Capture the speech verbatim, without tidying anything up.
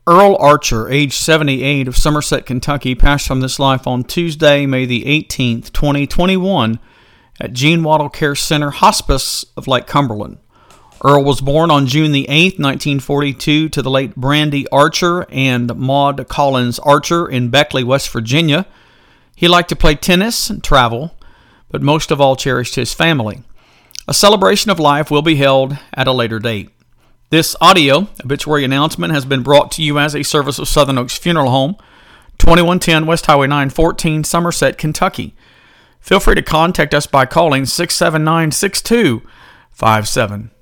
Earl Archer, age seventy-eight, of Somerset, Kentucky, passed from this life on Tuesday, May the eighteenth, twenty twenty-one, at Gene Wattle Care Center Hospice of Lake Cumberland. Earl was born on June the eighth, nineteen forty-two, to the late Brandy Archer and Maud Collins Archer in Beckley, West Virginia. He liked to play tennis and travel, but most of all cherished his family. A celebration of life will be held at a later date. This audio obituary announcement has been brought to you as a service of Southern Oaks Funeral Home, twenty-one ten West Highway nine fourteen, Somerset, Kentucky. Feel free to contact us by calling six seven nine, six two five seven.